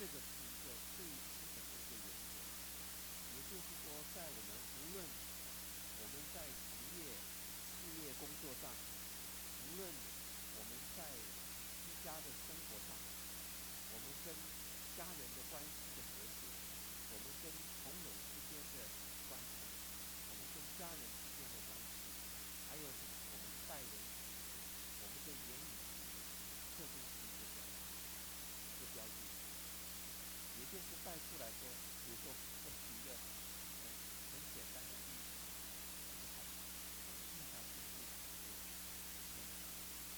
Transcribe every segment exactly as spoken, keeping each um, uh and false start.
这个是一个最基本的一个原则。也就是说，在我们无论我们在职业、事业、工作上，无论我们在居家的生活上，我们跟家人的关系的和谐，我们跟朋友之间的关系，我们跟家人之间的关系，还有什么？我们待人处事，我们的言语行为，这都是一个标准，一个标记。也就是带出来说，比如说我举一个很很简单的例子，就是孩子，我印象深刻就是前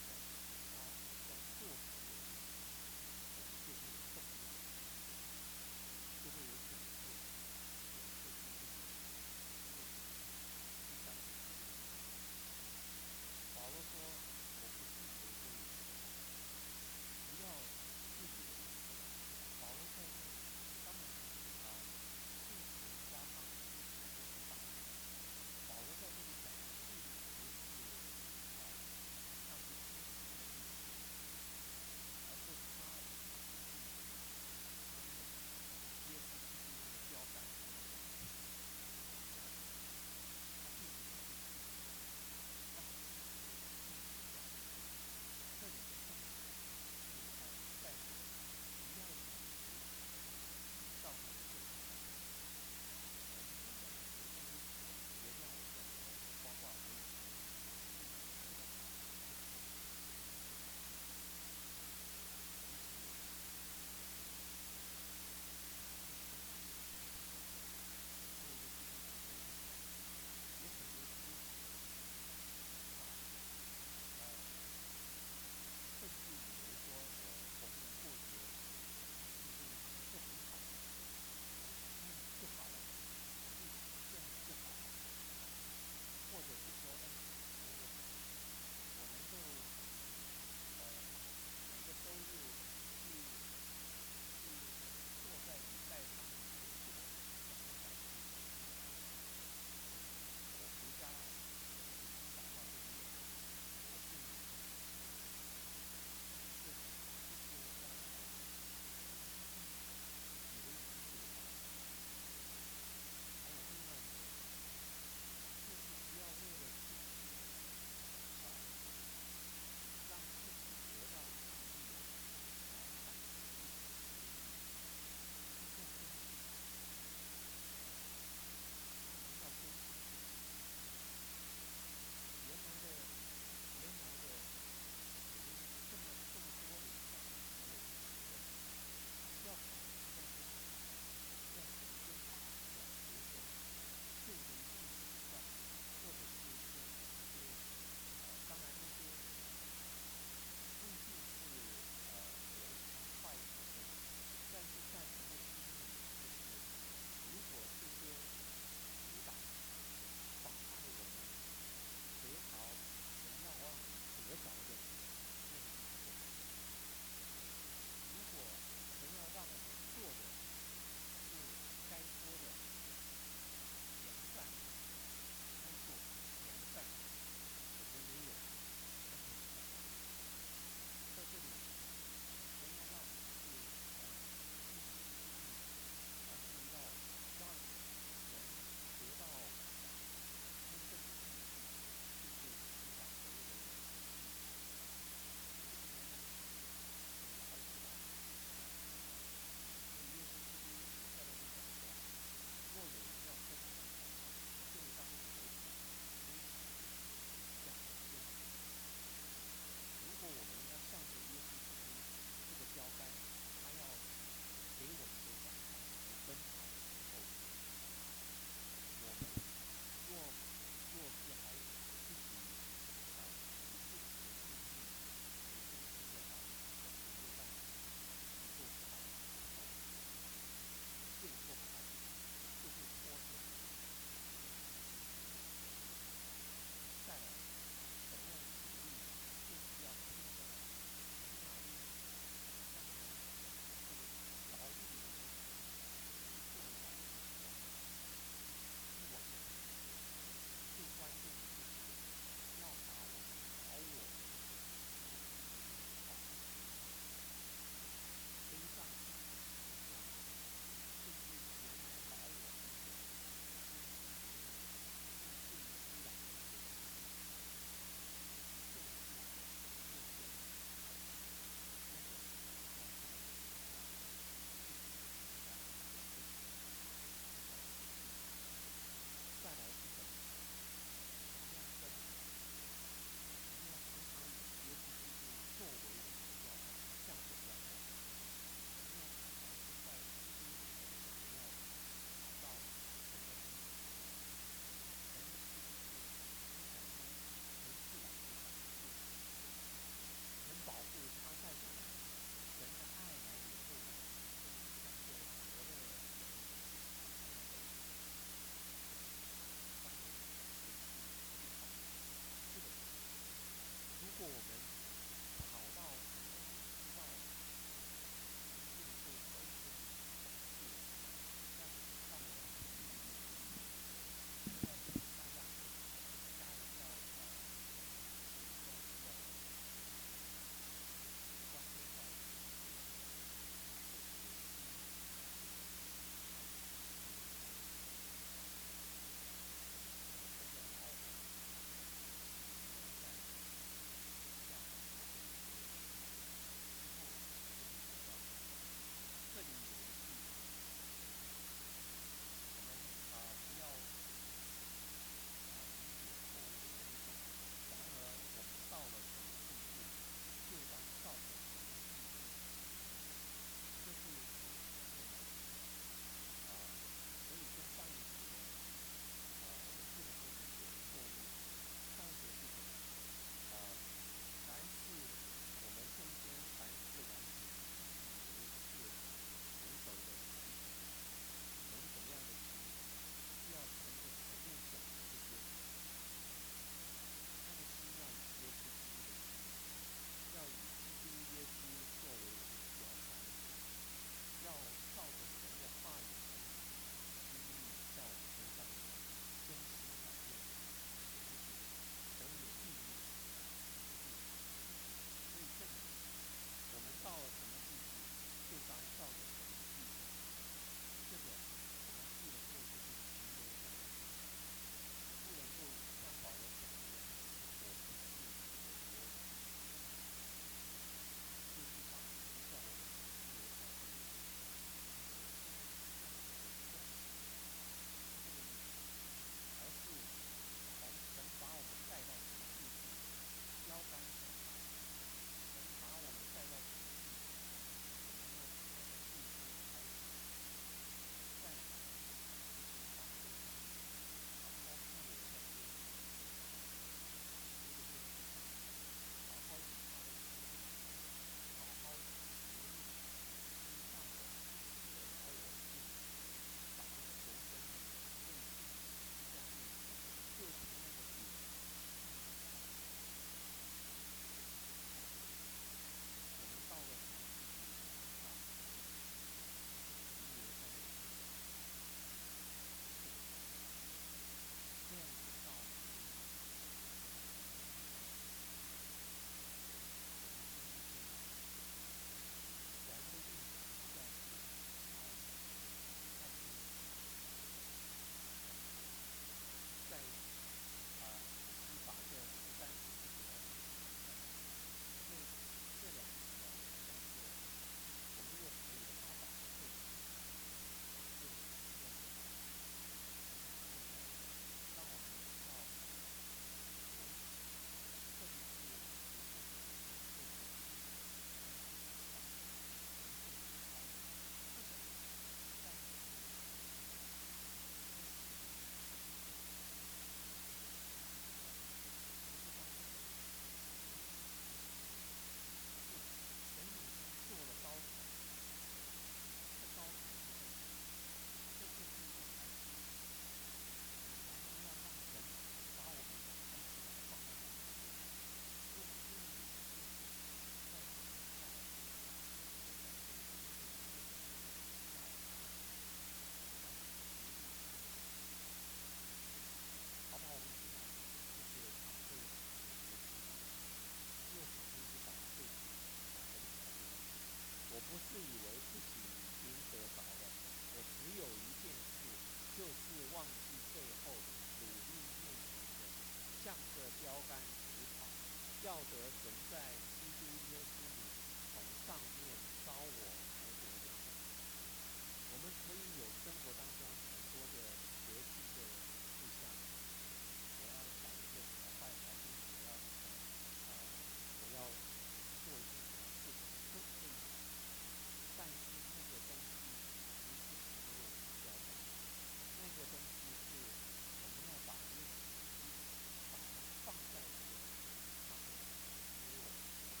标杆直跑，要得神在基督耶稣里从上面招我来得荣耀。我们可以有生活当中很多的核心的事项，我要摆一个什么坏毛病，我要什么啊、呃，我要做一件什么事情都可以讲，但是那个东西不是成为我们的标杆，那个东西是我们要把耶稣基督把它放在这个上面，成为我们的标杆。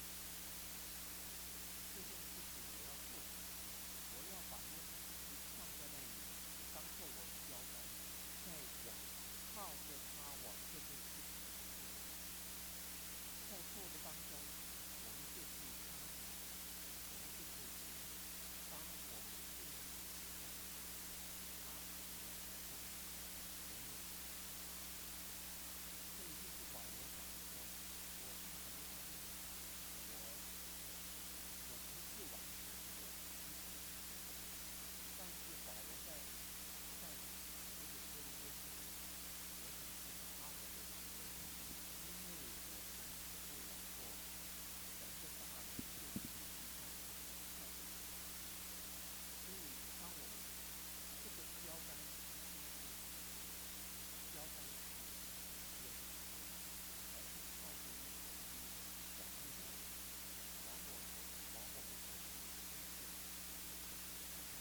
这件事情我要做什么？我要把耶稣基督放在那里，当做我的标杆，在往靠着他往这件事情去做，在做的当中，我们就可以经历，我们就可以经历。当我们愿意的时候，他就在我们后面去引领。这一定是保罗讲的说，我在很多方面，我我不是完全的，我不是全的，但是保罗在在写给哥林多书，我想是他我的原则，因为我曾经牧养过神的大人就已经在他们后面，所以当我们这个标杆就是标杆是耶稣基督，而是靠着耶稣基督在路上往我们往我们前面去做，看看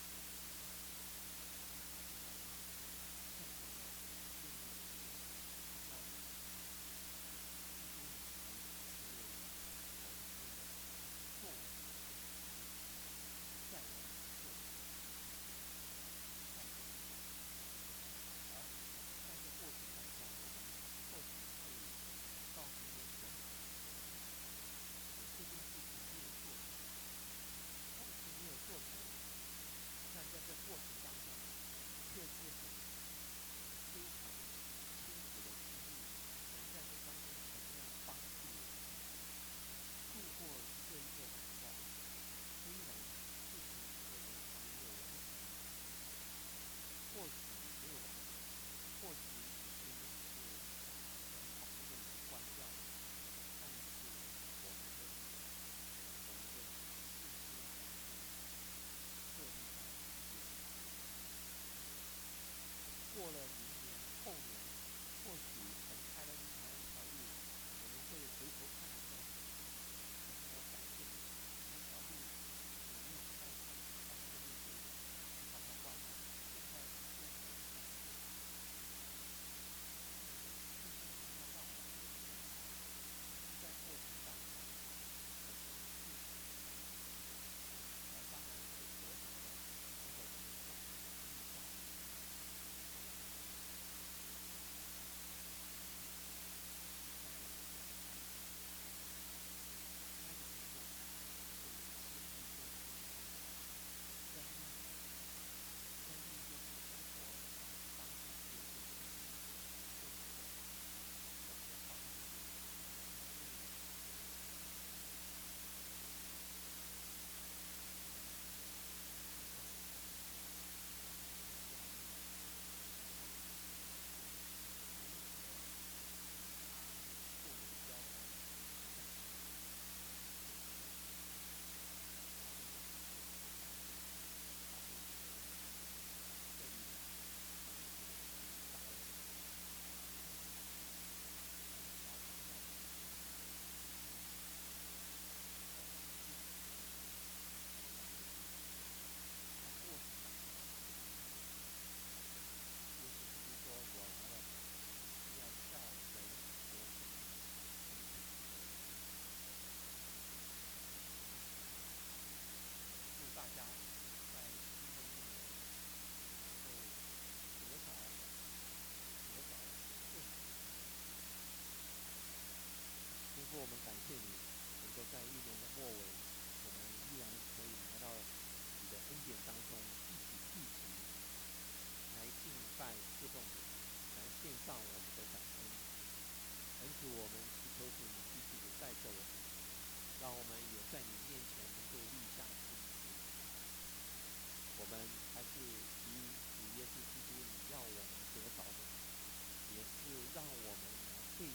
看看看看愿意的时候，那基督已经成为我里面的做我们的耶稣基督，在我里面做我们的耶稣基督，看着主耶稣。而在这过程当中，我们或许可以到明年选举的时候，我这件事情没有做成，但是没有做成，但在这过程当中，却是很非常清楚的经历神在这当中怎么样帮助我度过一个一个难关。虽然事情可能还没有完全的结束，或许没有完成，或许已经是神把那个门关掉了，但是我们的我们的信心还是设立在耶稣基督上。过了明年后年，或许神开了另外一条路，我们会回头看说，神我感谢你，那条路你没有开开开那个路给我，你把它关了，现在是对我有挑战。但是这些神要让我学习的，是在过程当中很顺服的经历，而当然是得着了那个成长立下的基础。在这时候开始，那个时候我们就有经历过那个成长，生命，生命就是生活当中点点滴滴，就是这样，神的帮助，神的带领，神的引导，神很让我们感谢，他是教练，神让我们学习如何以他作为标杆向前走。他会让你做得很漂亮，他会赐给你这一两长久如达尔文啊看上去很高很高的一个名声，而并且他会让你经历在过程当中是很好的经历。耶稣基督说：“我来了，是要叫人得生命，并且得的更丰盛。”祝大家在新的一年能够得着得着更好的东西。天父，我们感谢你，能够在一年的末尾，我们依然可以来到你的恩典当中，一起聚集，来敬拜侍奉你，来献上我们的感恩。恩主，我们祈求主你继续的带着我们，让我们也在你面前能够立下心志。我们还是以主耶稣基督你要我们得着的，也是让我们来被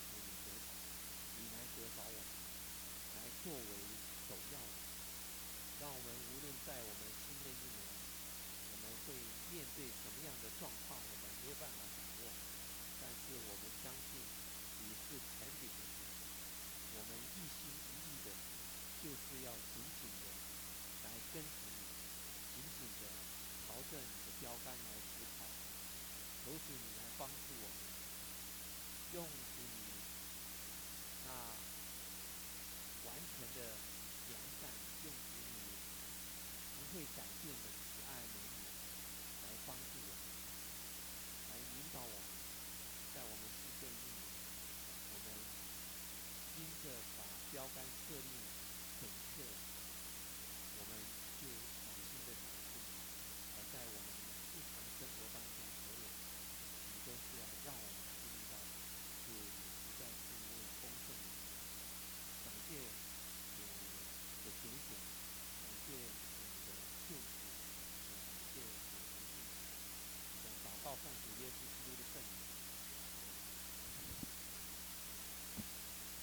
主你来帮助我们，用主你那完全的良善，用主你不会改变的慈爱怜悯来帮助我们，来引导我们，在我们四岁一年，我们因着把标杆设立很确，我们就满心的相信，而在我们日常生活当中，所有你都是要让我们经历到，主你实在是一位丰盛的神。感谢主的拣选，感谢主的救赎，也感谢主的应许。我祷告奉主耶稣基督